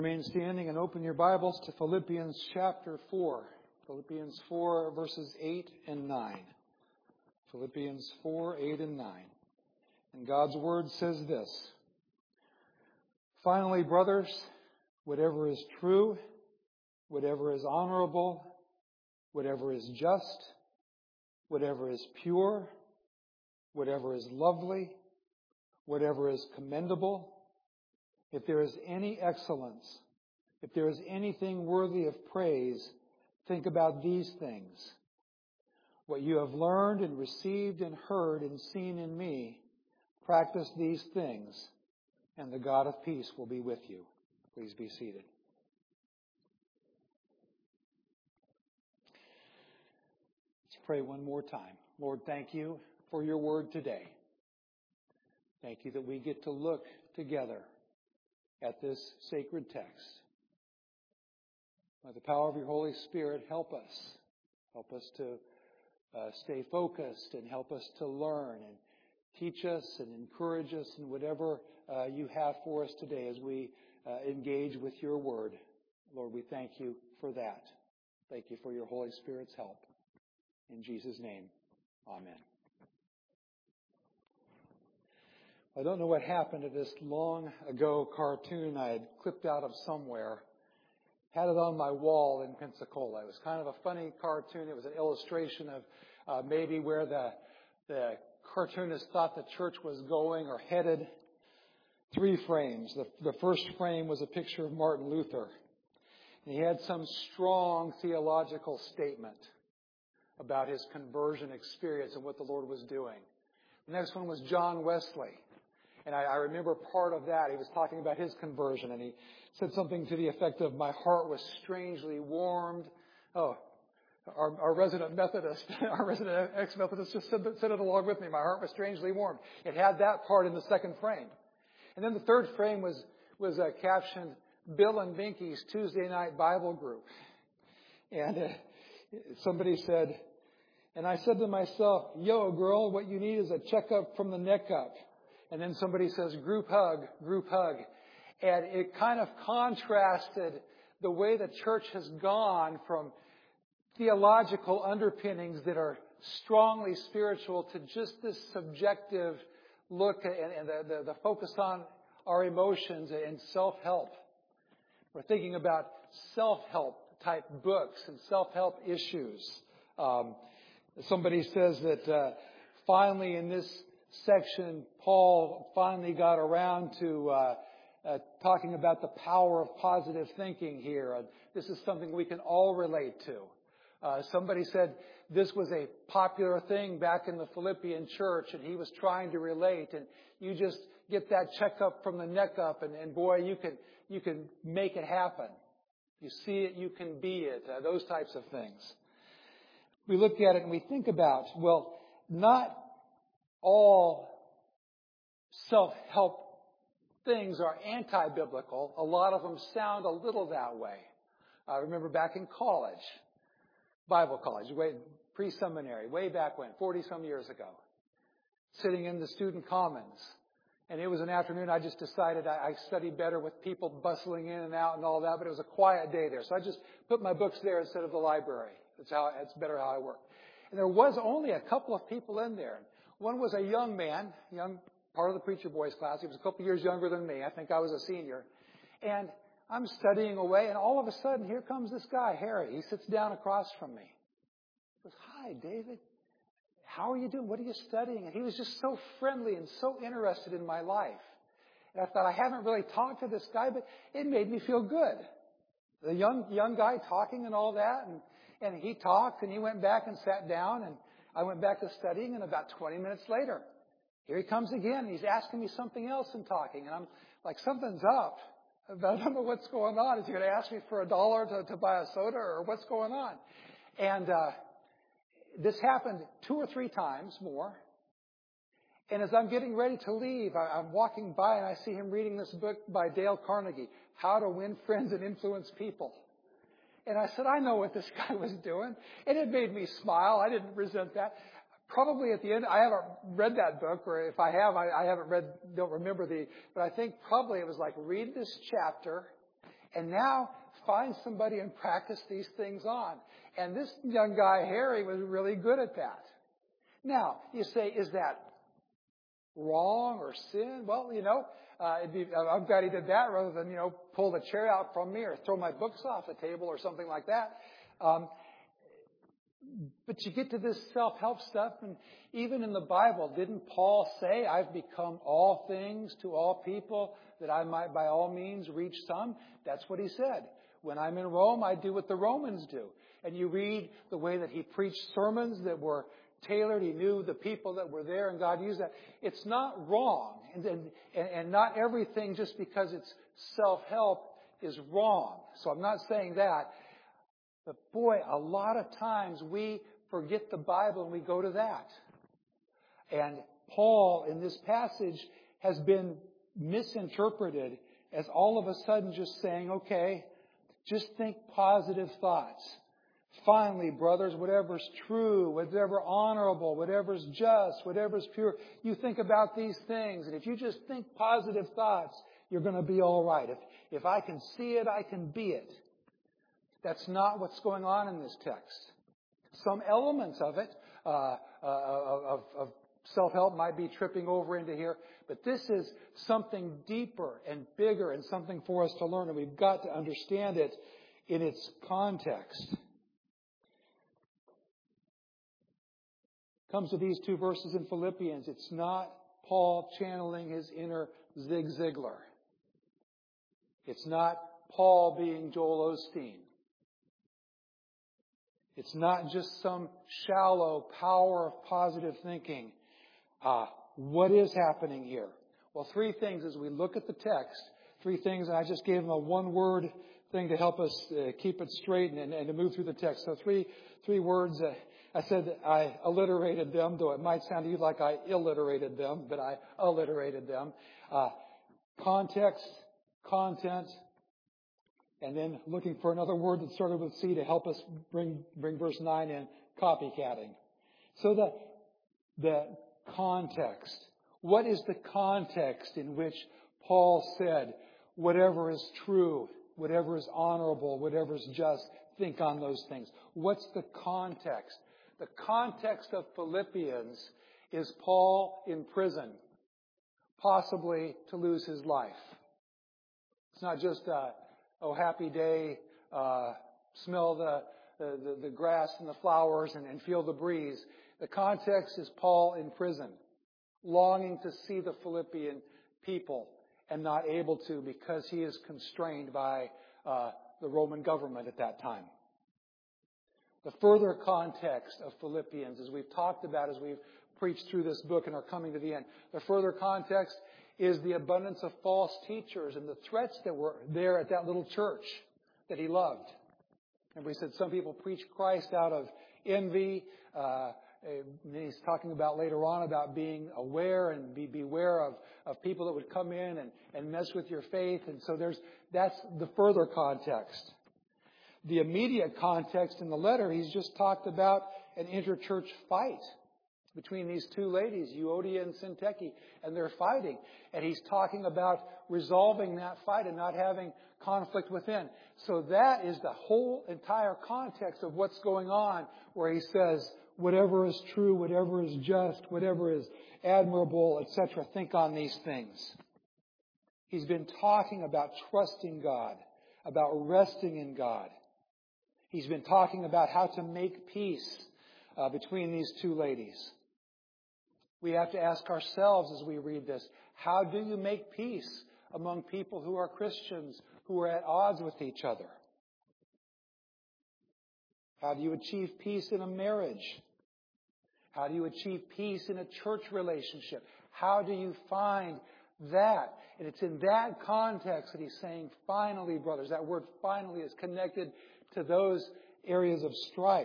Remain standing and open your Bibles to Philippians chapter 4. Philippians 4 verses 8 and 9. Philippians 4, 8 and 9. And God's Word says this: Finally, brothers, whatever is true, whatever is honorable, whatever is just, whatever is pure, whatever is lovely, whatever is commendable, if there is any excellence, if there is anything worthy of praise, think about these things. What you have learned and received and heard and seen in me, practice these things, and the God of peace will be with you. Please be seated. Let's pray one more time. Lord, thank you for your word today. Thank you that we get to look together at this sacred text. By the power of your Holy Spirit, help us. Help us to stay focused and help us to learn and teach us and encourage us in whatever you have for us today as we engage with your word. Lord, we thank you for that. Thank you for your Holy Spirit's help. In Jesus' name, amen. I don't know what happened to this long ago cartoon I had clipped out of somewhere. Had it on my wall in Pensacola. It was kind of a funny cartoon. It was an illustration of maybe where the cartoonist thought the church was going or headed. 3 frames. The first frame was a picture of Martin Luther. And he had some strong theological statement about his conversion experience and what the Lord was doing. The next one was John Wesley. And I remember part of that. He was talking about his conversion, and he said something to the effect of, my heart was strangely warmed. Oh, our resident Methodist, our resident ex-Methodist just said it along with me. My heart was strangely warmed. It had that part in the second frame. And then the third frame was captioned, Bill and Binky's Tuesday Night Bible Group. And somebody said, and I said to myself, yo, girl, what you need is a checkup from the neck up. And then somebody says, group hug, group hug. And it kind of contrasted the way the church has gone from theological underpinnings that are strongly spiritual to just this subjective look and the focus on our emotions and self-help. We're thinking about self-help type books and self-help issues. Somebody says that finally in this section, Paul finally got around to talking about the power of positive thinking here. And this is something we can all relate to. Somebody said this was a popular thing back in the Philippian church, and he was trying to relate. And you just get that checkup from the neck up, and boy, you can make it happen. You see it, you can be it. Those types of things. We look at it and we think about, well, not all self-help things are anti-biblical. A lot of them sound a little that way. I remember back in college, Bible college, pre-seminary, way back when, 40-some years ago, sitting in the student commons. And it was an afternoon, I just decided I studied better with people bustling in and out and all that, but it was a quiet day there. So I just put my books there instead of the library. That's better how I work. And there was only a couple of people in there. One was a young man, part of the preacher boys class. He was a couple years younger than me. I think I was a senior. And I'm studying away, and all of a sudden, here comes this guy, Harry. He sits down across from me. He goes, hi, David. How are you doing? What are you studying? And he was just so friendly and so interested in my life. And I thought, I haven't really talked to this guy, but it made me feel good. The young guy talking and all that. And he talked, and he went back and sat down, and I went back to studying, and about 20 minutes later, here he comes again. He's asking me something else and talking. And I'm like, something's up. But I don't know what's going on. Is he going to ask me for $1 to buy a soda, or what's going on? And this happened 2 or 3 times more. And as I'm getting ready to leave, I'm walking by and I see him reading this book by Dale Carnegie, How to Win Friends and Influence People. And I said, I know what this guy was doing. And it made me smile. I didn't resent that. Probably at the end, I haven't read that book, or if I have, I haven't read, don't remember but I think probably it was like, read this chapter And now find somebody and practice these things on. And this young guy, Harry, was really good at that. Now, you say, is that wrong or sin? Well, I'm glad he did that rather than, pull the chair out from me or throw my books off the table or something like that. But you get to this self-help stuff, and even in the Bible, didn't Paul say, I've become all things to all people that I might by all means reach some? That's what he said. When I'm in Rome, I do what the Romans do. And you read the way that he preached sermons that were tailored. He knew the people that were there, and God used that. It's not wrong. And not everything just because it's self-help is wrong. So I'm not saying that. But boy, a lot of times we forget the Bible and we go to that. And Paul, in this passage, has been misinterpreted as all of a sudden just saying, okay, just think positive thoughts. Finally, brothers, whatever's true, whatever honorable, whatever's just, whatever's pure, you think about these things. And if you just think positive thoughts, you're going to be all right. If I can see it, I can be it. That's not what's going on in this text. Some elements of it, of self-help might be tripping over into here, but this is something deeper and bigger and something for us to learn, and we've got to understand it in its context. Comes to these two verses in Philippians. It's not Paul channeling his inner Zig Ziglar. It's not Paul being Joel Osteen. It's not just some shallow power of positive thinking. What is happening here? Well, three things as we look at the text. Three things, and I just gave them a one-word thing to help us keep it straight and to move through the text. So three words. I said I alliterated them, though it might sound to you like I illiterated them, but I alliterated them. Context, content, and then looking for another word that started with C to help us bring verse 9 in, copycatting. So the context. What is the context in which Paul said, whatever is true, whatever is honorable, whatever is just, think on those things? What's the context? The context of Philippians is Paul in prison, possibly to lose his life. It's not just happy day, smell the grass and the flowers and feel the breeze. The context is Paul in prison, longing to see the Philippian people and not able to because he is constrained by the Roman government at that time. The further context of Philippians, as we've talked about, as we've preached through this book and are coming to the end, the further context is the abundance of false teachers and the threats that were there at that little church that he loved. And we said some people preach Christ out of envy. And he's talking about later on about being aware and beware of people that would come in and mess with your faith. And so that's the further context. The immediate context in the letter, he's just talked about an interchurch fight between these two ladies, Euodia and Syntyche, and they're fighting. And he's talking about resolving that fight and not having conflict within. So that is the whole entire context of what's going on, where he says, whatever is true, whatever is just, whatever is admirable, etc., think on these things. He's been talking about trusting God, about resting in God. He's been talking about how to make peace between these two ladies. We have to ask ourselves as we read this, how do you make peace among people who are Christians, who are at odds with each other? How do you achieve peace in a marriage? How do you achieve peace in a church relationship? How do you find that? And it's in that context that he's saying, finally, brothers. That word finally is connected to those areas of strife.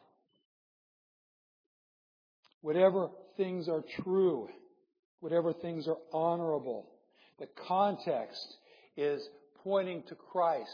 Whatever things are true, whatever things are honorable, the context is pointing to Christ.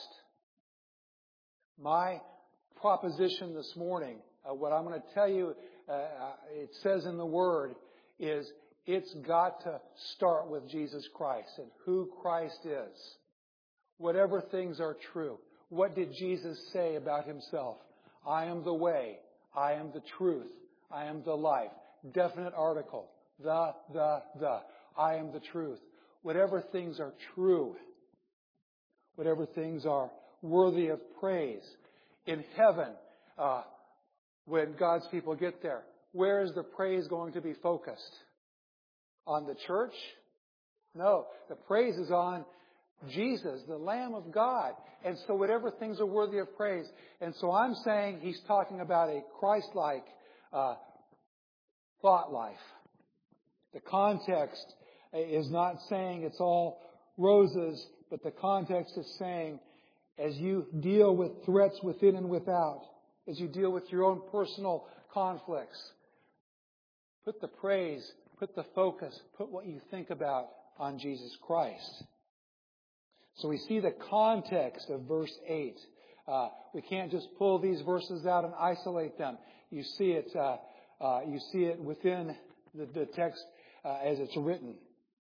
My proposition this morning, what I'm going to tell you, it says in the Word, is it's got to start with Jesus Christ and who Christ is. whatever things are true. What did Jesus say about himself? I am the way. I am the truth. I am the life. Definite article. The. I am the truth. Whatever things are true. Whatever things are worthy of praise. In heaven, when God's people get there, where is the praise going to be focused? On the church? No. The praise is on Jesus, the Lamb of God. And so whatever things are worthy of praise. And so I'm saying he's talking about a Christ-like thought life. The context is not saying it's all roses, but the context is saying as you deal with threats within and without, as you deal with your own personal conflicts, put the praise, put the focus, put what you think about on Jesus Christ. So we see the context of verse 8. We can't just pull these verses out and isolate them. You see it within the text as it's written.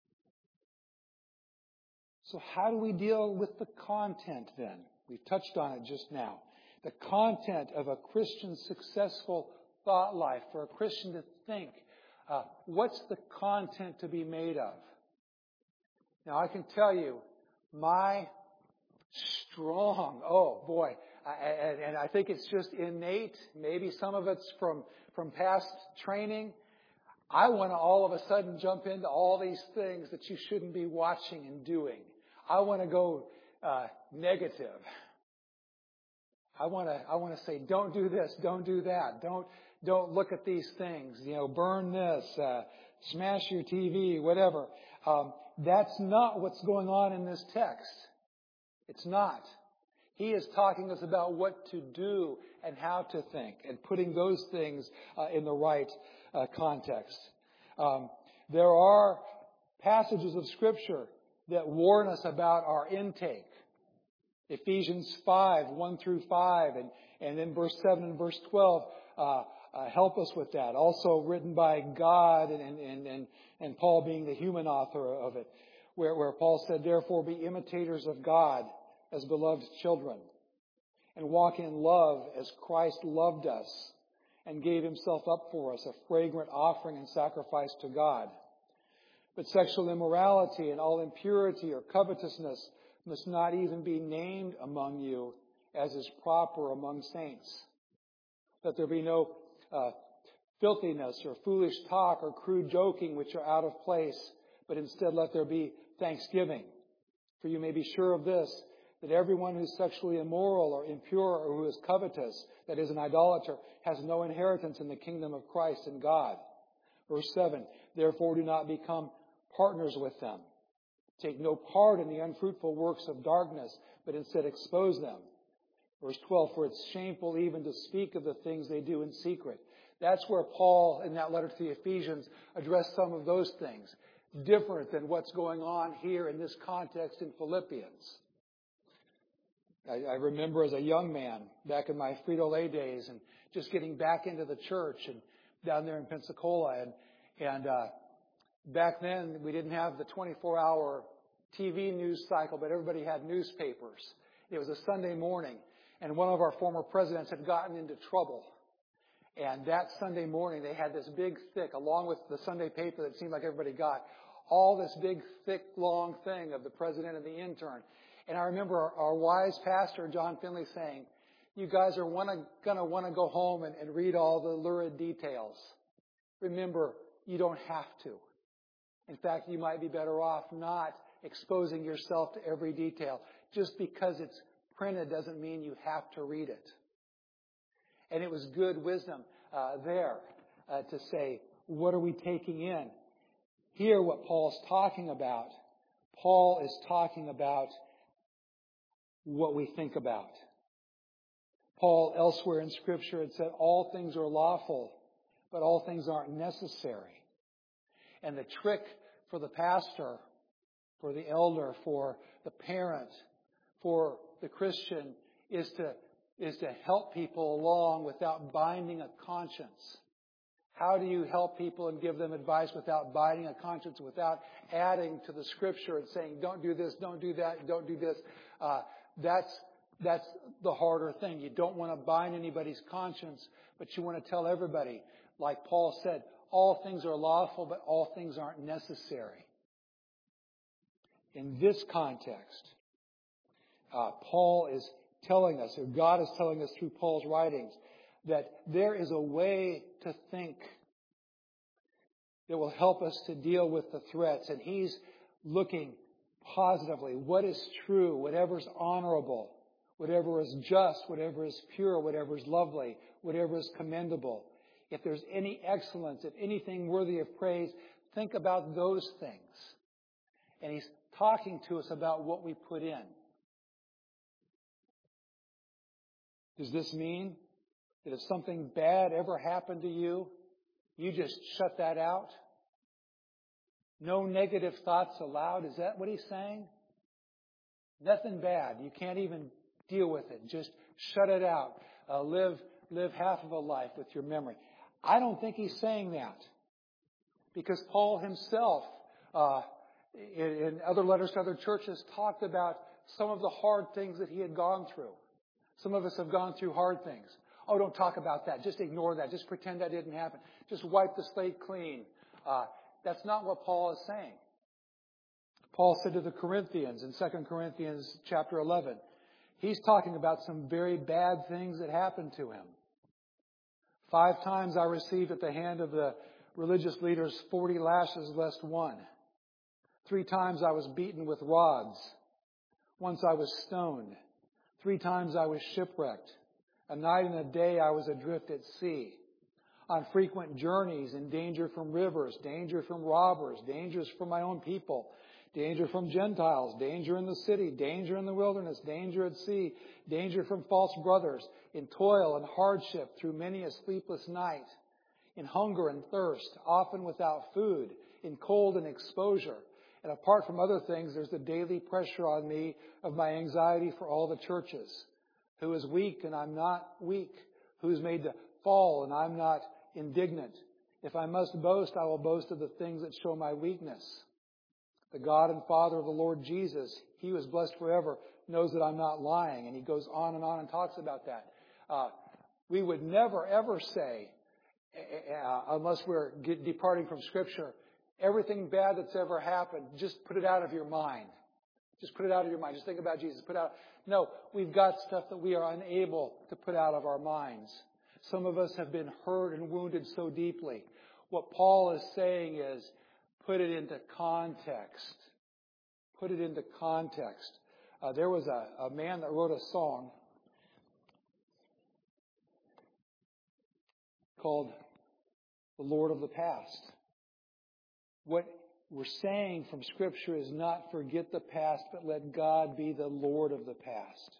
So how do we deal with the content then? We've touched on it just now. The content of a Christian's successful thought life, for a Christian to think. What's the content to be made of? Now I can tell you, my strong, and I think it's just innate, maybe some of it's from past training. I want to all of a sudden jump into all these things that you shouldn't be watching and doing. I want to go negative. I want to say, don't do this, don't do that, don't look at these things. Burn this, smash your TV, whatever. That's not what's going on in this text. It's not. He is talking to us about what to do and how to think, and putting those things in the right context. There are passages of Scripture that warn us about our intake. Ephesians 5, 1 through 5, and then verse 7 and verse 12 help us with that. Also written by God and Paul being the human author of it, where Paul said, therefore be imitators of God as beloved children, and walk in love as Christ loved us and gave himself up for us, a fragrant offering and sacrifice to God. But sexual immorality and all impurity or covetousness must not even be named among you, as is proper among saints. That there be no filthiness or foolish talk or crude joking which are out of place, but instead let there be thanksgiving. For you may be sure of this, that everyone who is sexually immoral or impure or who is covetous, that is an idolater, has no inheritance in the kingdom of Christ and God. Verse 7, therefore do not become partners with them. Take no part in the unfruitful works of darkness, but instead expose them. Verse 12, for it's shameful even to speak of the things they do in secret. That's where Paul, in that letter to the Ephesians, addressed some of those things. Different than what's going on here in this context in Philippians. I remember as a young man, back in my Frito-Lay days, and just getting back into the church and down there in Pensacola. And back then, we didn't have the 24-hour TV news cycle, but everybody had newspapers. It was a Sunday morning, and one of our former presidents had gotten into trouble. And that Sunday morning, they had this big, thick, along with the Sunday paper that seemed like everybody got, all this big, thick, long thing of the president and the intern. And I remember our wise pastor, John Finley, saying, you guys are going to want to go home and read all the lurid details. Remember, you don't have to. In fact, you might be better off not exposing yourself to every detail. Just because it's printed doesn't mean you have to read it. And it was good wisdom there to say, what are we taking in? Here, what Paul's talking about, Paul is talking about what we think about. Paul, elsewhere in Scripture, had said, all things are lawful, but all things aren't necessary. And the trick for the pastor, for the elder, for the parent, for the Christian is to help people along without binding a conscience. How do you help people and give them advice without biting a conscience, without adding to the Scripture and saying, don't do this, don't do that, don't do this? That's the harder thing. You don't want to bind anybody's conscience, but you want to tell everybody, like Paul said, all things are lawful, but all things aren't necessary. In this context, Paul is telling us, or God is telling us through Paul's writings, that there is a way to think that will help us to deal with the threats. And he's looking positively. What is true, whatever is honorable, whatever is just, whatever is pure, whatever is lovely, whatever is commendable. If there's any excellence, if anything worthy of praise, think about those things. And he's talking to us about what we put in. Does this mean that if something bad ever happened to you, you just shut that out? No negative thoughts allowed? Is that what he's saying? Nothing bad. You can't even deal with it. Just shut it out. Live half of a life with your memory. I don't think he's saying that. Because Paul himself, in other letters to other churches, talked about some of the hard things that he had gone through. Some of us have gone through hard things. Oh, don't talk about that. Just ignore that. Just pretend that didn't happen. Just wipe the slate clean. That's not what Paul is saying. Paul said to the Corinthians in 2 Corinthians chapter 11, he's talking about some very bad things that happened to him. 5 times I received at the hand of the religious leaders 40 lashes less one. 3 times I was beaten with rods. Once I was stoned. 3 times I was shipwrecked. A night and a day I was adrift at sea. On frequent journeys, in danger from rivers, danger from robbers, dangers from my own people, danger from Gentiles, danger in the city, danger in the wilderness, danger at sea, danger from false brothers, in toil and hardship through many a sleepless night, in hunger and thirst, often without food, in cold and exposure. And apart from other things, there's the daily pressure on me of my anxiety for all the churches. Who is weak and I'm not weak? Who is made to fall and I'm not indignant? If I must boast, I will boast of the things that show my weakness. The God and Father of the Lord Jesus, He who is blessed forever, knows that I'm not lying. And he goes on and talks about that. We would never ever say, unless we're departing from Scripture, everything bad that's ever happened, just put it out of your mind. Just put it out of your mind. Just think about Jesus. No, we've got stuff that we are unable to put out of our minds. Some of us have been hurt and wounded so deeply. What Paul is saying is, put it into context. Put it into context. There was a man that wrote a song called The Lord of the Past. What we're saying from Scripture is not forget the past, but let God be the Lord of the past.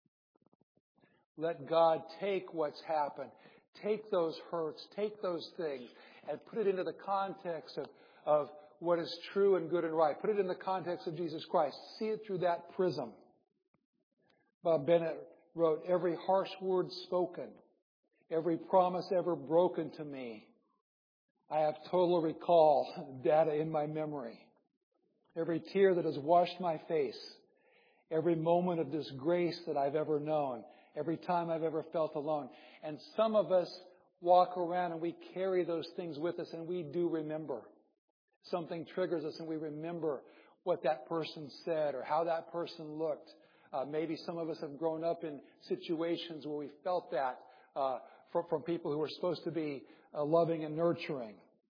Let God take what's happened, take those hurts, take those things, and put it into the context of what is true and good and right. Put it in the context of Jesus Christ. See it through that prism. Bob Bennett wrote, every harsh word spoken, every promise ever broken to me, I have total recall, data in my memory. Every tear that has washed my face, every moment of disgrace that I've ever known, every time I've ever felt alone. And some of us walk around and we carry those things with us and we do remember. Something triggers us and we remember what that person said or how that person looked. Maybe some of us have grown up in situations where we felt that from people who were supposed to be loving and nurturing.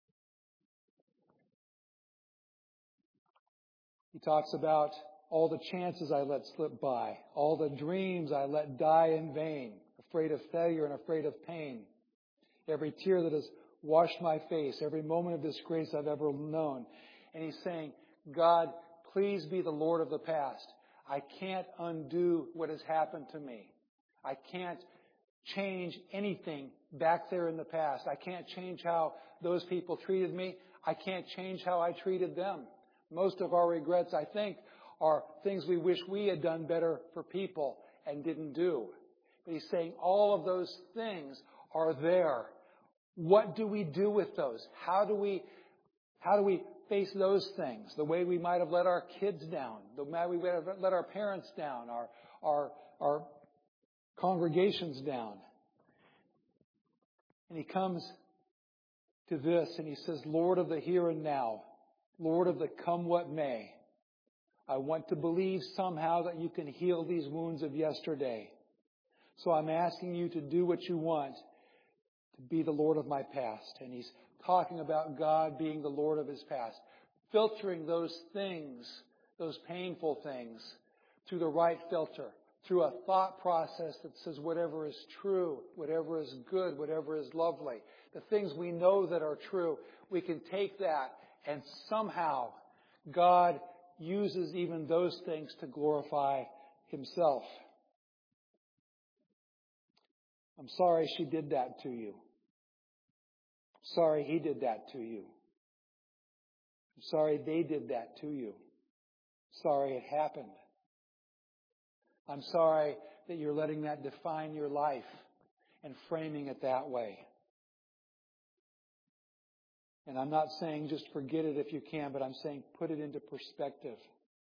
He talks about all the chances I let slip by, all the dreams I let die in vain, afraid of failure and afraid of pain. Every tear that has washed my face, every moment of disgrace I've ever known. And he's saying, God, please be the Lord of the past. I can't undo what has happened to me. I can't change anything back there in the past. I can't change how those people treated me. I can't change how I treated them. Most of our regrets, I think, are things we wish we had done better for people and didn't do. But he's saying all of those things are there. What do we do with those? How do we face those things? The way we might have let our kids down, the way we might have let our parents down, our congregations down. And he comes to this and he says, Lord of the here and now, Lord of the come what may, I want to believe somehow that you can heal these wounds of yesterday. So I'm asking you to do what you want, to be the Lord of my past. And he's talking about God being the Lord of his past, filtering those things, those painful things, through the right filter, through a thought process that says whatever is true, whatever is good, whatever is lovely, the things we know that are true, we can take that and somehow God uses even those things to glorify himself. I'm sorry she did that to you. I'm sorry he did that to you. I'm sorry they did that to you. Sorry it happened. I'm sorry that you're letting that define your life and framing it that way. And I'm not saying just forget it if you can, but I'm saying put it into perspective.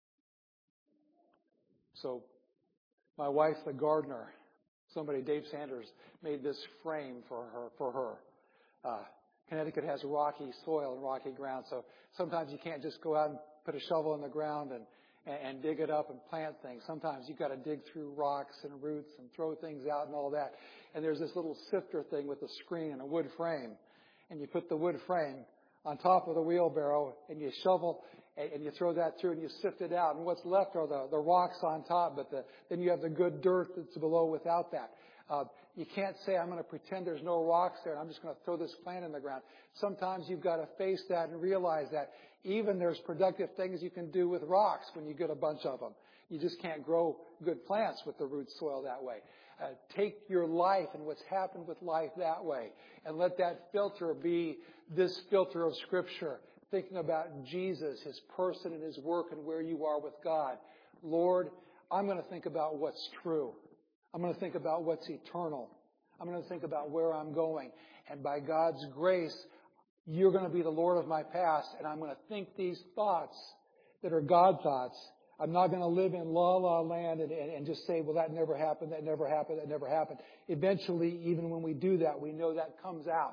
So, my wife, the gardener, Dave Sanders, made this frame for her. Connecticut has rocky soil and rocky ground, so sometimes you can't just go out and put a shovel in the ground and dig it up and plant things. Sometimes you've got to dig through rocks and roots and throw things out and all that. And there's this little sifter thing with a screen and a wood frame. And you put the wood frame on top of the wheelbarrow and you shovel and you throw that through and you sift it out. And what's left are the rocks on top, but then you have the good dirt that's below without that. You can't say, I'm going to pretend there's no rocks there and I'm just going to throw this plant in the ground. Sometimes you've got to face that and realize that even there's productive things you can do with rocks when you get a bunch of them. You just can't grow good plants with the root soil that way. Take your life and what's happened with life that way and let that filter be this filter of Scripture, thinking about Jesus, his person and his work and where you are with God. Lord, I'm going to think about what's true. I'm going to think about what's eternal. I'm going to think about where I'm going. And by God's grace, you're going to be the Lord of my past, and I'm going to think these thoughts that are God thoughts. I'm not going to live in la-la land and just say, well, that never happened, that never happened, that never happened. Eventually, even when we do that, we know that comes out.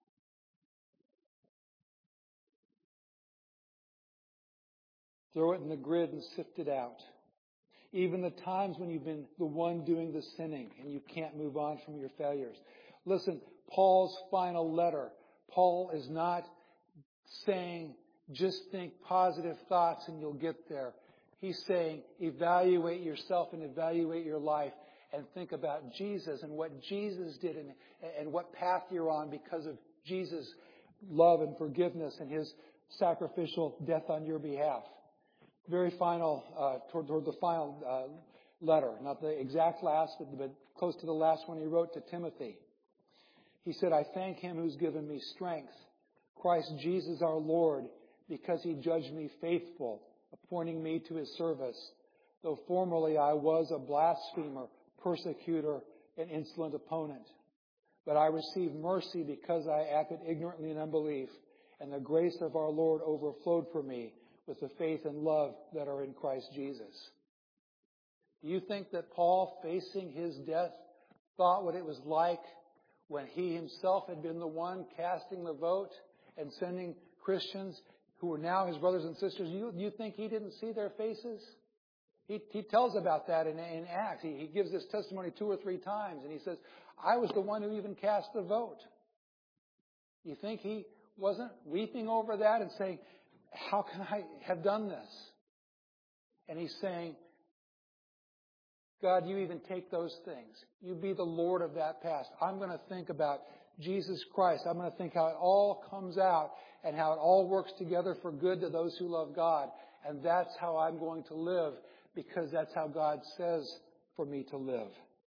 Throw it in the grid and sift it out. Even the times when you've been the one doing the sinning and you can't move on from your failures. Listen, Paul's final letter, Paul is not saying just think positive thoughts and you'll get there. He's saying evaluate yourself and evaluate your life and think about Jesus and what Jesus did and what path you're on because of Jesus' love and forgiveness and his sacrificial death on your behalf. Very final, toward the final letter, not the exact last, but close to the last one he wrote to Timothy. He said, I thank him who's given me strength, Christ Jesus our Lord, because he judged me faithful, appointing me to his service, though formerly I was a blasphemer, persecutor, and insolent opponent. But I received mercy because I acted ignorantly in unbelief, and the grace of our Lord overflowed for me with the faith and love that are in Christ Jesus. Do you think that Paul, facing his death, thought what it was like when he himself had been the one casting the vote and sending Christians who were now his brothers and sisters? You think he didn't see their faces? He tells about that in Acts. He gives this testimony 2 or 3 times, and he says, I was the one who even cast the vote. You think he wasn't weeping over that and saying, how can I have done this? And he's saying, God, you even take those things. You be the Lord of that past. I'm going to think about Jesus Christ. I'm going to think how it all comes out and how it all works together for good to those who love God. And that's how I'm going to live because that's how God says for me to live.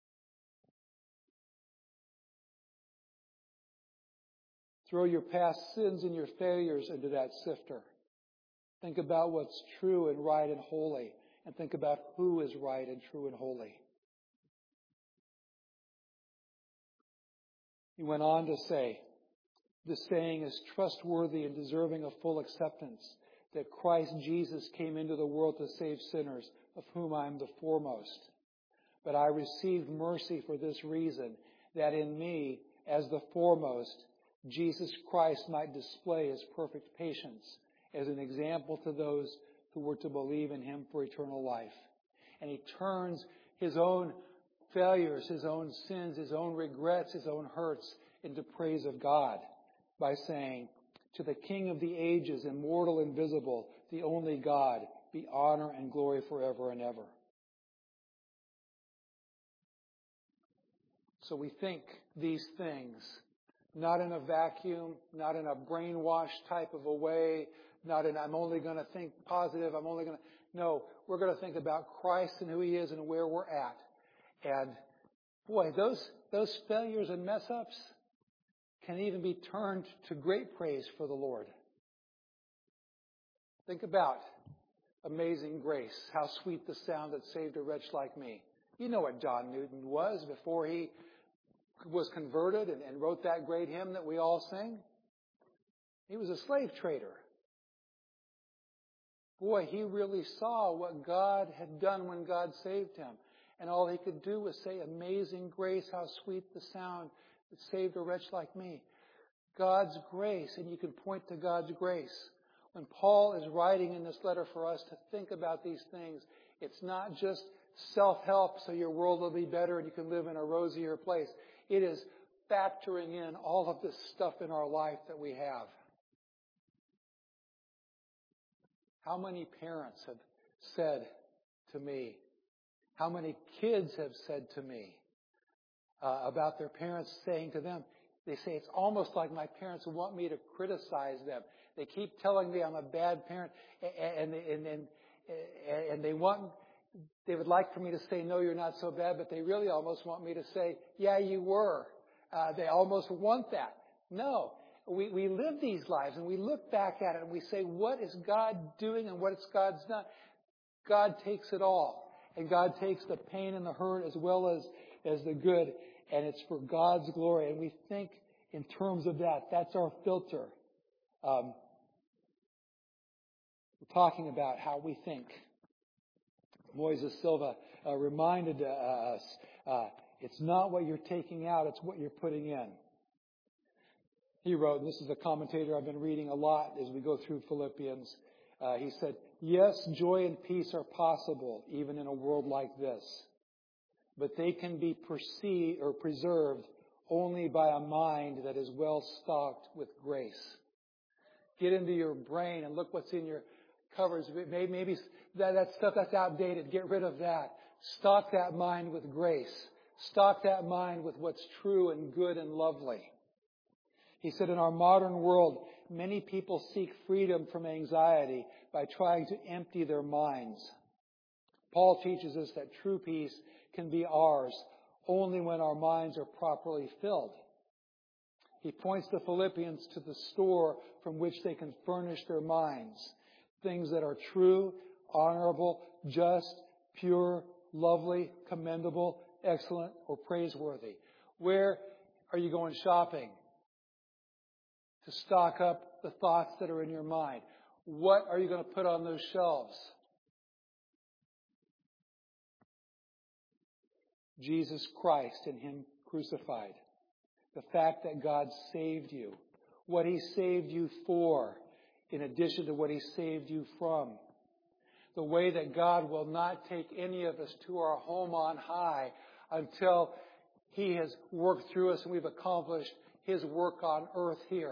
Throw your past sins and your failures into that sifter. Think about what's true and right and holy. And think about who is right and true and holy. He went on to say, The saying is trustworthy and deserving of full acceptance, that Christ Jesus came into the world to save sinners, of whom I am the foremost. But I received mercy for this reason, that in me, as the foremost, Jesus Christ might display His perfect patience as an example to those who were to believe in Him for eternal life. And He turns His own failures, His own sins, His own regrets, His own hurts into praise of God by saying, to the King of the ages, immortal, invisible, the only God, be honor and glory forever and ever. So we think these things, not in a vacuum, not in a brainwashed type of a way, not in I'm only going to think positive, No, we're going to think about Christ and who He is and where we're at. And boy, those failures and mess-ups can even be turned to great praise for the Lord. Think about Amazing Grace, how sweet the sound that saved a wretch like me. You know what John Newton was before he was converted and wrote that great hymn that we all sing. He was a slave trader. Boy, he really saw what God had done when God saved him. And all he could do was say, amazing grace, how sweet the sound that saved a wretch like me. God's grace, and you can point to God's grace. When Paul is writing in this letter for us to think about these things, it's not just self-help so your world will be better and you can live in a rosier place. It is factoring in all of this stuff in our life that we have. How many parents have said to me, how many kids have said to me about their parents saying to them, they say it's almost like my parents want me to criticize them. They keep telling me I'm a bad parent, and they would like for me to say, no, you're not so bad, but they really almost want me to say, yeah, you were. They almost want that. No. We live these lives and we look back at it and we say, what is God doing and what is God's done? God takes it all. And God takes the pain and the hurt as well as the good. And it's for God's glory. And we think in terms of that. That's our filter. We're talking about how we think. Moises Silva reminded us, it's not what you're taking out, it's what you're putting in. He wrote, and this is a commentator I've been reading a lot as we go through Philippians. He said, yes, joy and peace are possible even in a world like this, but they can be perceived or preserved only by a mind that is well stocked with grace. Get into your brain and look what's in your covers. Maybe that stuff that's outdated, get rid of that. Stock that mind with grace. Stock that mind with what's true and good and lovely. He said, in our modern world, many people seek freedom from anxiety by trying to empty their minds. Paul teaches us that true peace can be ours only when our minds are properly filled. He points the Philippians to the store from which they can furnish their minds. Things that are true, honorable, just, pure, lovely, commendable, excellent, or praiseworthy. Where are you going shopping? To stock up the thoughts that are in your mind. What are you going to put on those shelves? Jesus Christ and Him crucified. The fact that God saved you. What He saved you for, in addition to what He saved you from. The way that God will not take any of us to our home on high until He has worked through us and we've accomplished His work on earth here.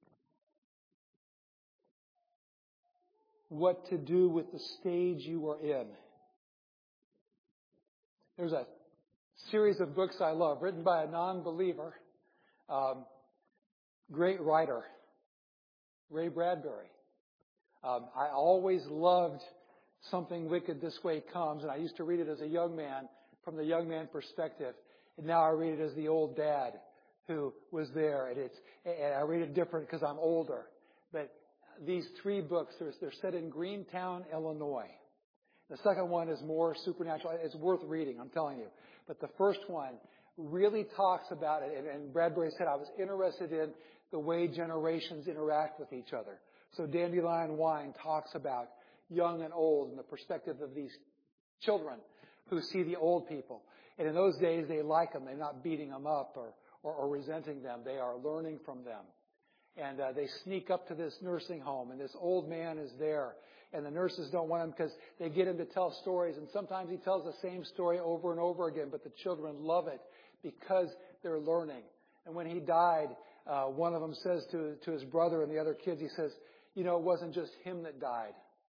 What to do with the stage you are in. There's a series of books I love, written by a non-believer, great writer, Ray Bradbury. I always loved Something Wicked This Way Comes, and I used to read it as a young man, from the young man perspective, and now I read it as the old dad who was there, and I read it different because I'm older. But these three books, they're set in Greentown, Illinois. The second one is more supernatural. It's worth reading, I'm telling you. But the first one really talks about it. And Bradbury said, I was interested in the way generations interact with each other. So Dandelion Wine talks about young and old and the perspective of these children who see the old people. And in those days, they like them. They're not beating them up or resenting them. They are learning from them. And they sneak up to this nursing home, and this old man is there. And the nurses don't want him because they get him to tell stories. And sometimes he tells the same story over and over again, but the children love it because they're learning. And when he died, one of them says to his brother and the other kids, he says, you know, it wasn't just him that died.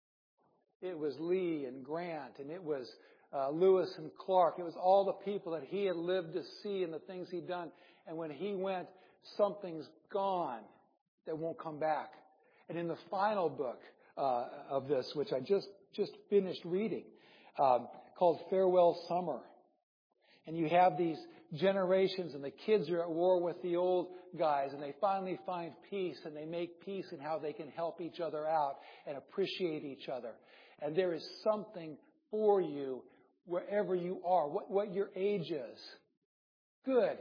It was Lee and Grant, and it was Lewis and Clark. It was all the people that he had lived to see and the things he'd done. And when he went, something's gone that won't come back. And in the final book of this, which I just finished reading, called Farewell Summer, and you have these generations, and the kids are at war with the old guys, and they finally find peace, and they make peace in how they can help each other out and appreciate each other. And there is something for you wherever you are, what your age is. Good.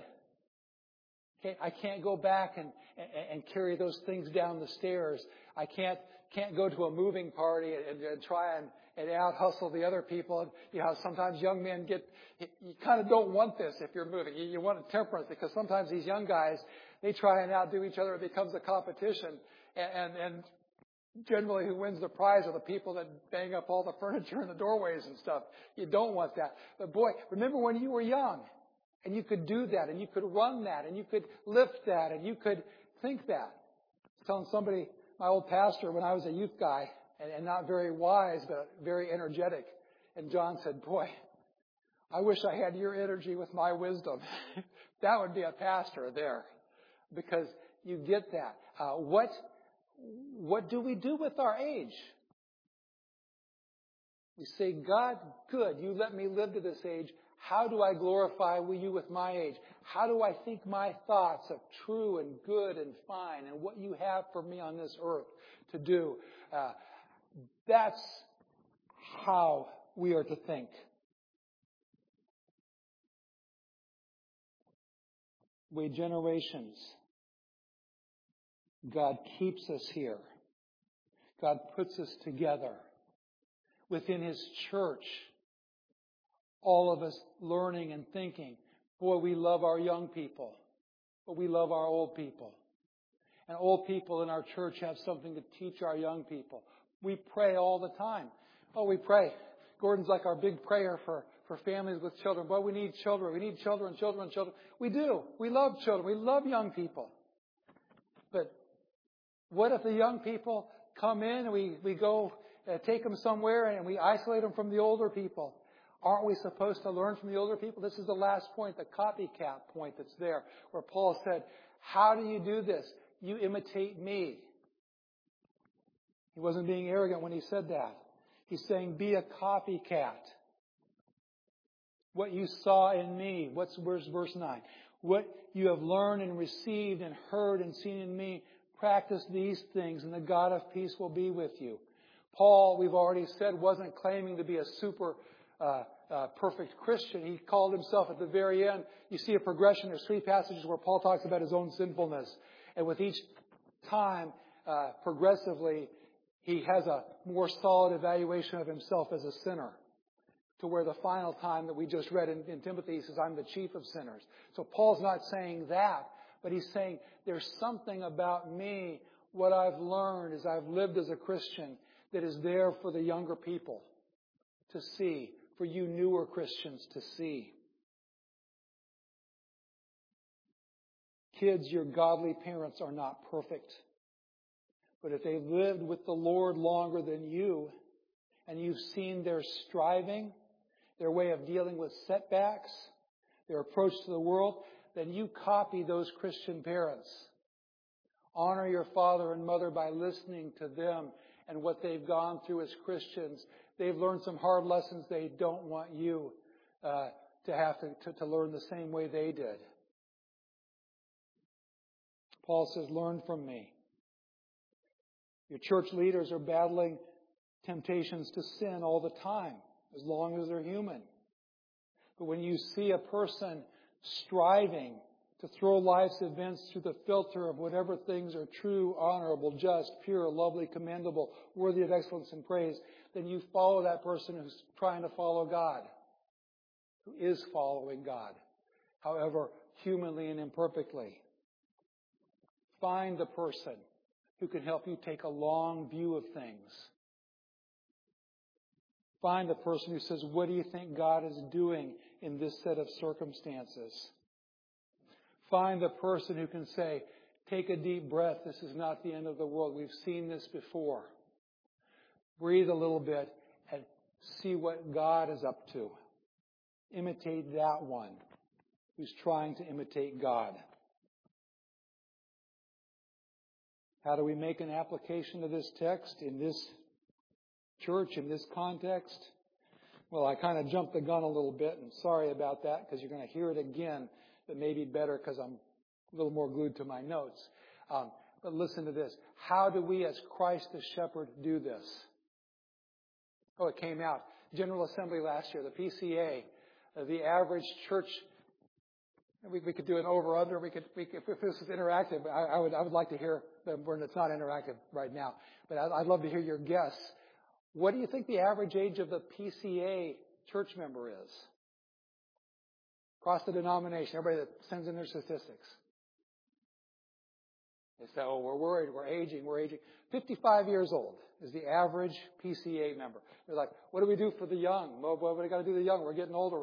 Okay, I can't go back and carry those things down the stairs. I can't go to a moving party and try and out-hustle the other people. And, you know, sometimes young men you kind of don't want this if you're moving. You want a temperance because sometimes these young guys, they try and outdo each other. It becomes a competition. And generally who wins the prize are the people that bang up all the furniture in the doorways and stuff. You don't want that. But boy, remember when you were young and you could do that and you could run that and you could lift that and you could think that. I was telling somebody, my old pastor, when I was a youth guy, and not very wise, but very energetic. And John said, boy, I wish I had your energy with my wisdom. That would be a pastor there. Because you get that. What do we do with our age? We say, God, good, you let me live to this age. How do I glorify you with my age? How do I think my thoughts of true and good and fine and what you have for me on this earth to do? That's how we are to think. We generations. God keeps us here. God puts us together within His church. All of us learning and thinking, boy, we love our young people, but we love our old people. And old people in our church have something to teach our young people. We pray all the time. Oh, we pray. Gordon's like our big prayer for families with children. Boy, we need children. We need children. We do. We love children. We love young people. But what if the young people come in and we go take them somewhere and we isolate them from the older people? Aren't we supposed to learn from the older people? This is the last point, the copycat point that's there, where Paul said, how do you do this? You imitate me. He wasn't being arrogant when he said that. He's saying, be a copycat. What you saw in me. Where's verse 9? What you have learned and received and heard and seen in me, practice these things, and the God of peace will be with you. Paul, we've already said, wasn't claiming to be a super perfect Christian. He called himself at the very end. You see a progression. There's 3 passages where Paul talks about his own sinfulness. And with each time, progressively, he has a more solid evaluation of himself as a sinner. To where the final time that we just read in Timothy, he says, I'm the chief of sinners. So Paul's not saying that, but he's saying there's something about me, what I've learned as I've lived as a Christian, that is there for the younger people to see, for you newer Christians to see. Kids, your godly parents are not perfect. But if they've lived with the Lord longer than you, and you've seen their striving, their way of dealing with setbacks, their approach to the world, then you copy those Christian parents. Honor your father and mother by listening to them and what they've gone through as Christians. They've learned some hard lessons they don't want you to have to learn the same way they did. Paul says, learn from me. Your church leaders are battling temptations to sin all the time, as long as they're human. But when you see a person striving to to throw life's events through the filter of whatever things are true, honorable, just, pure, lovely, commendable, worthy of excellence and praise, then you follow that person who's trying to follow God, who is following God, however humanly and imperfectly. Find the person who can help you take a long view of things. Find the person who says, what do you think God is doing in this set of circumstances? Find the person who can say, take a deep breath. This is not the end of the world. We've seen this before. Breathe a little bit and see what God is up to. Imitate that one who's trying to imitate God. How do we make an application of this text in this church, in this context? Well, I kind of jumped the gun a little bit, and sorry about that, because you're going to hear it again, but maybe better because I'm a little more glued to my notes. But listen to this. How do we as Christ the Shepherd do this? Oh, it came out. General Assembly last year, the PCA, the average church. We could do an over/under. If this is interactive, I would like to hear. It's not interactive right now, but I'd love to hear your guess. What do you think the average age of the PCA church member is? Across the denomination, everybody that sends in their statistics. They say, oh, we're worried, we're aging. 55 years old is the average PCA member. They're like, what do we do for the young? Well, what do we got to do for the young? We're getting older.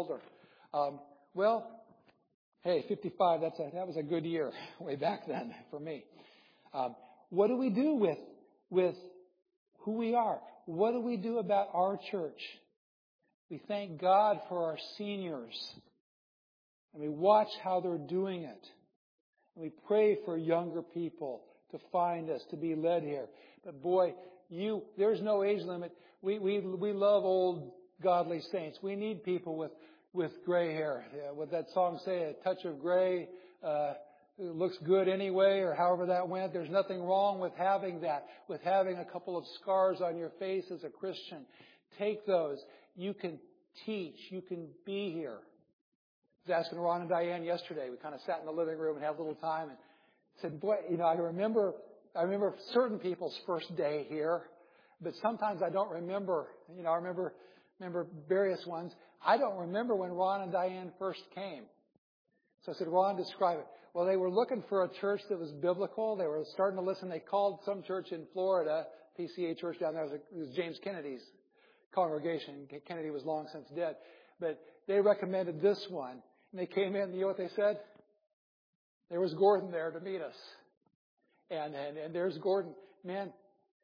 Well, hey, 55, that was a good year way back then for me. What do we do with who we are? What do we do about our church? We thank God for our seniors. And we watch how they're doing it. And we pray for younger people to find us, to be led here. But boy, there's no age limit. We love old godly saints. We need people with gray hair. Yeah, what that song say, a touch of gray looks good anyway, or however that went. There's nothing wrong with having that, with having a couple of scars on your face as a Christian. Take those. You can teach. You can be here. I was asking Ron and Diane yesterday. We kind of sat in the living room and had a little time and said, boy, I remember certain people's first day here, but sometimes I don't remember. I remember various ones. I don't remember when Ron and Diane first came. So I said, Ron, describe it. Well, they were looking for a church that was biblical. They were starting to listen. They called some church in Florida, PCA church down there. It was James Kennedy's congregation. Kennedy was long since dead. But they recommended this one. And they came in, and you know what they said? There was Gordon there to meet us. And there's Gordon. Man,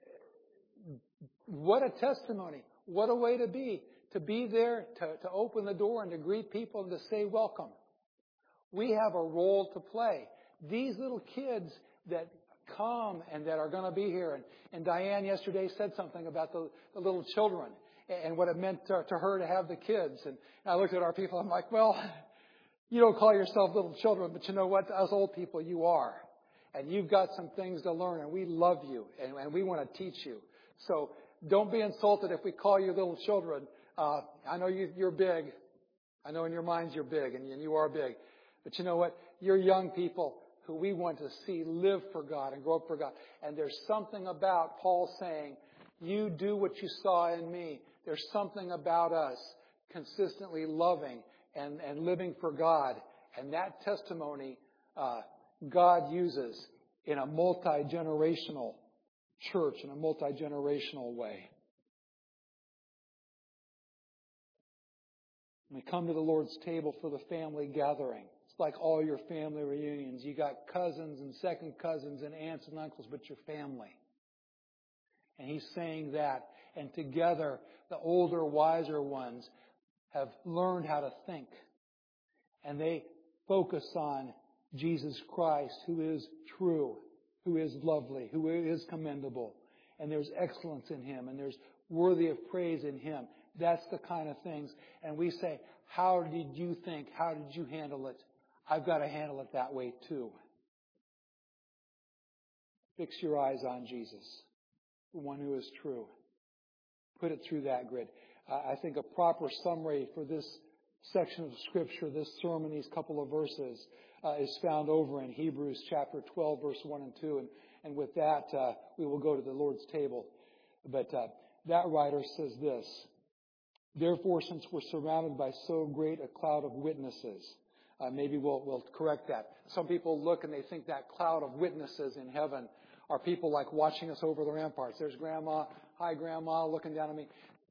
what a testimony. What a way to be. To be there, to open the door and to greet people and to say welcome. We have a role to play. These little kids that come and that are going to be here. And Diane yesterday said something about the little children and what it meant to her to have the kids. And I looked at our people. I'm like, well, you don't call yourself little children, but you know what? Us old people, you are. And you've got some things to learn, and we love you, and we want to teach you. So don't be insulted if we call you little children. I know you're big. I know in your minds you're big, and you are big. But you know what? You're young people who we want to see live for God and grow up for God. And there's something about Paul saying, you do what you saw in me. There's something about us consistently loving and living for God. And that testimony God uses in a multi-generational church, in a multi-generational way. When we come to the Lord's table for the family gathering, it's like all your family reunions. You got cousins and second cousins and aunts and uncles, but your family. And he's saying that. And together, the older, wiser ones have learned how to think. And they focus on Jesus Christ, who is true, who is lovely, who is commendable. And there's excellence in him, and there's worthy of praise in him. That's the kind of things. And we say, how did you think? How did you handle it? I've got to handle it that way too. Fix your eyes on Jesus, the one who is true. Put it through that grid. I think a proper summary for this section of Scripture, this sermon, these couple of verses, is found over in Hebrews chapter 12, verse 1 and 2. And with that, we will go to the Lord's table. But that writer says this: "Therefore, since we're surrounded by so great a cloud of witnesses," maybe we'll correct that. Some people look and they think that cloud of witnesses in heaven are people like watching us over the ramparts. There's Grandma. Hi, Grandma, looking down at me.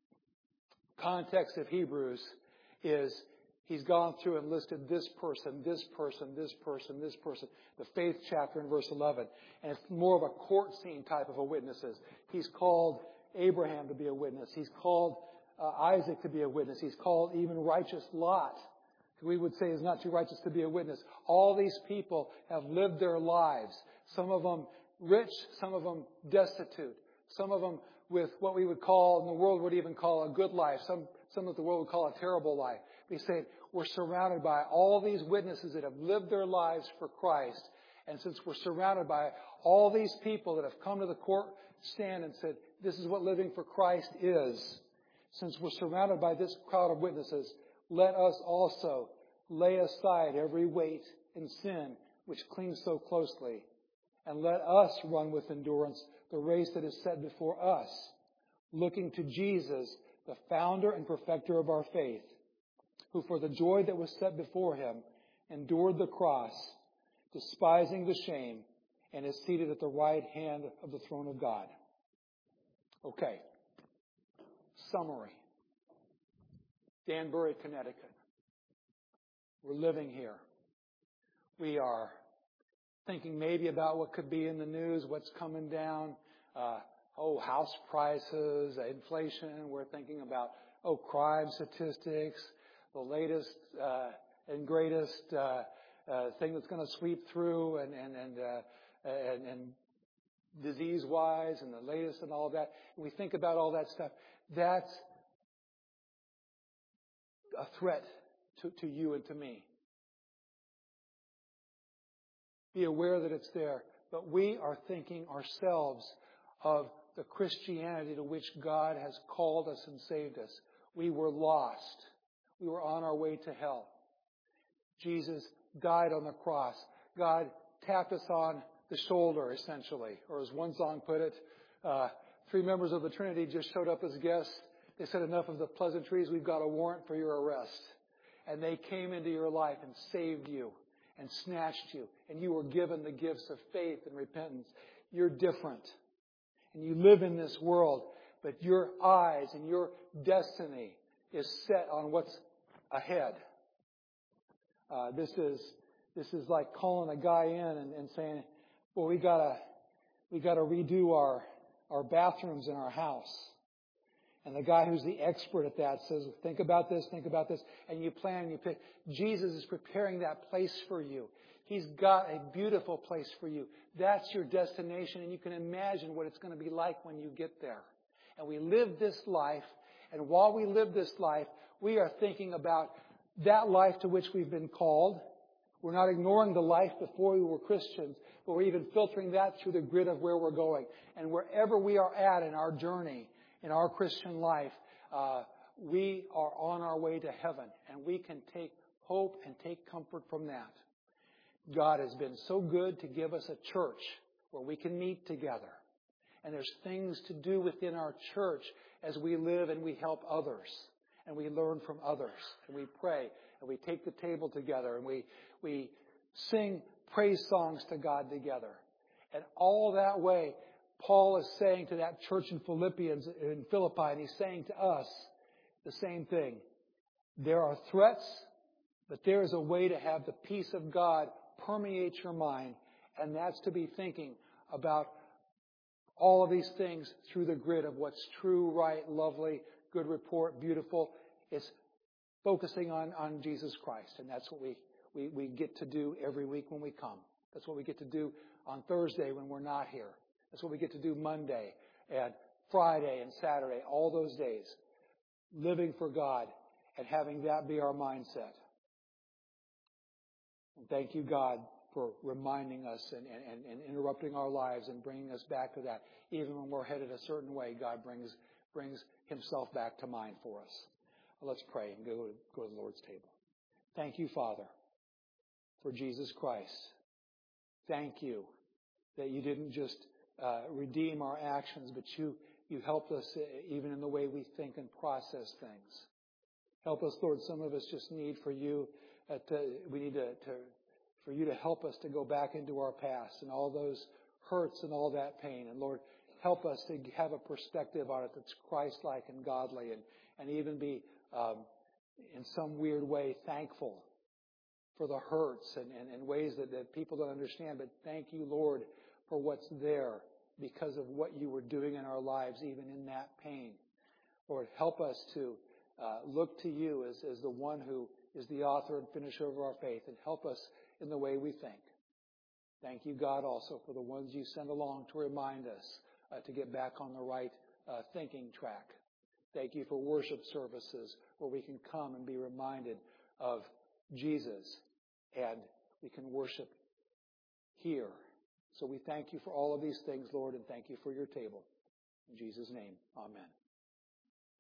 Context of Hebrews is he's gone through and listed this person, this person, this person, this person. The faith chapter in verse 11. And it's more of a court scene type of a witnesses. He's called Abraham to be a witness. He's called Isaac to be a witness. He's called even righteous Lot, who we would say is not too righteous, to be a witness. All these people have lived their lives. Some of them rich, some of them destitute. Some of them with what we would call, and the world would even call, a good life. Some of the world would call a terrible life. We say we're surrounded by all these witnesses that have lived their lives for Christ. And since we're surrounded by all these people that have come to the court stand and said, this is what living for Christ is, since we're surrounded by this crowd of witnesses, let us also lay aside every weight and sin which clings so closely, and let us run with endurance the race that is set before us, looking to Jesus, the founder and perfecter of our faith, who for the joy that was set before him endured the cross, despising the shame, and is seated at the right hand of the throne of God. Okay. Summary. Danbury, Connecticut. We're living here. We are thinking maybe about what could be in the news, what's coming down. House prices, inflation. We're thinking about, crime statistics, the latest and greatest thing that's going to sweep through and disease-wise, and the latest and all that. And we think about all that stuff. That's a threat to you and to me. Be aware that it's there. But we are thinking ourselves of the Christianity to which God has called us and saved us. We were lost. We were on our way to hell. Jesus died on the cross. God tapped us on the shoulder, essentially. Or as one song put it, 3 members of the Trinity just showed up as guests. They said, enough of the pleasantries. We've got a warrant for your arrest. And they came into your life and saved you and snatched you. And you were given the gifts of faith and repentance. You're different. And you live in this world. But your eyes and your destiny is set on what's ahead. This is like calling a guy in and saying, well, we gotta redo our bathrooms in our house. And the guy who's the expert at that says, think about this, and you plan and you pick. Jesus is preparing that place for you. He's got a beautiful place for you. That's your destination, and you can imagine what it's going to be like when you get there. And we live this life, and while we live this life, we are thinking about that life to which we've been called. We're not ignoring the life before we were Christians, but we're even filtering that through the grid of where we're going. And wherever we are at in our journey, in our Christian life, we are on our way to heaven, and we can take hope and take comfort from that. God has been so good to give us a church where we can meet together. And there's things to do within our church as we live and we help others. And we learn from others. And we pray. And we take the table together. And we sing praise songs to God together. And all that way, Paul is saying to that church in Philippi, and he's saying to us the same thing. There are threats, but there is a way to have the peace of God permeate your mind, and that's to be thinking about all of these things through the grid of what's true, right, lovely, good report, beautiful. It's focusing on Jesus Christ, and that's what we get to do every week when we come. That's what we get to do on Thursday when we're not here. That's what we get to do Monday and Friday and Saturday, all those days. Living for God and having that be our mindset. And thank you, God, for reminding us and interrupting our lives and bringing us back to that. Even when we're headed a certain way, God brings Himself back to mind for us. Let's pray and go to the Lord's table. Thank you, Father, for Jesus Christ. Thank you that you didn't just redeem our actions, but you helped us even in the way we think and process things. Help us, Lord. Some of us just need for you. We need for you to help us to go back into our past and all those hurts and all that pain. And Lord, help us to have a perspective on it that's Christ-like and godly, and even be in some weird way thankful for the hurts and ways that people don't understand. But thank you, Lord, for what's there because of what you were doing in our lives, even in that pain. Lord, help us to look to you as the one who is the author and finisher of our faith, and help us in the way we think. Thank you, God, also for the ones you send along to remind us to get back on the right thinking track. Thank you for worship services where we can come and be reminded of Jesus, and we can worship here. So we thank you for all of these things, Lord, and thank you for your table. In Jesus' name, amen.